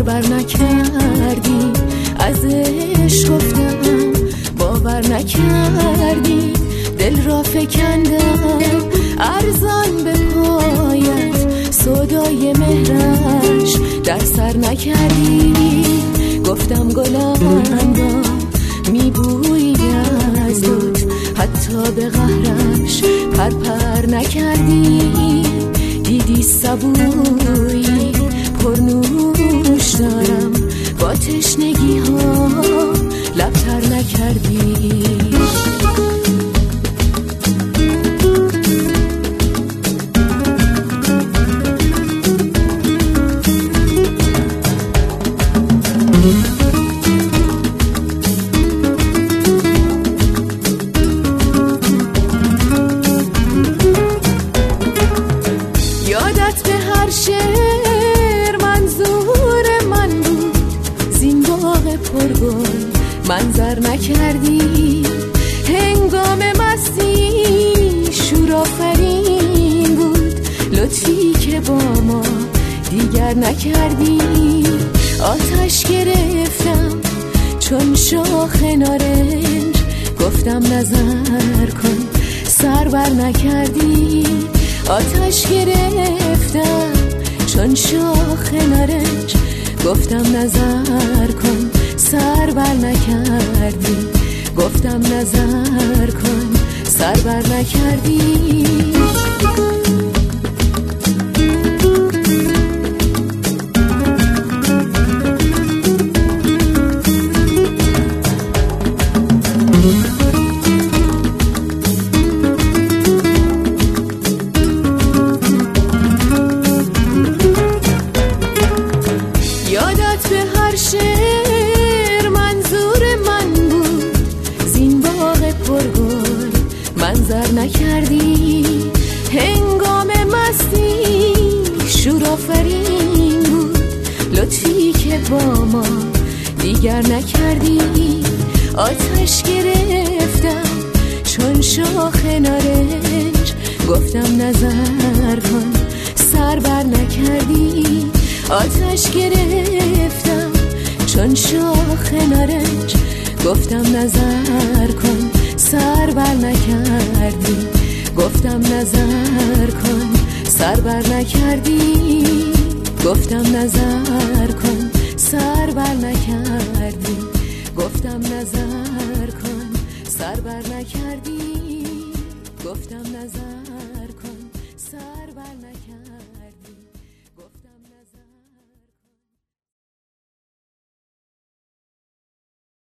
باور نکردی، از عشق گفتم باور نکردی، دل را فکندم ارزان به پایت، سودای مهرش در سر نکردی. گفتم گلم را میبویی از لطف، حتی به قهرش پر نکردی. دیدی صبوری پرنوش دارم، با تشنگی ها لب تر نکردی. یادت به هر شعر منظور من بود، زین باغ پرگل منظر نکردی. هنگام مستی شور آفرین بود، لطفی که با ما دیگر نکردی. آتش گرفتم چون شاخ نارنج، گفتم نظر کن سر بر نکردی. آتش گرفتم چون شاخ نارنج، گفتم نظر کن سر بر نکردی. گفتم نظر کن سر بر نکردی. یادت به هر شعر منظور من بود، زین باغ پرگل منظر نکردی. هنگام مستی شور آفرین بود، لطفی که با ما دیگر نکردی. آتش گرفتم چون شاخ نارنج، گفتم نظر کن سر بر نکردی. آتش گرفتم چون شاخ نارنج، گفتم نظر کن سر بر نکردی. گفتم نظر کن سر بر نکردی. گفتم نظر کن سر بر نکردی. گفتم نظر کن سر بر نکردی. گفتم نظر کن سر بر نکردی.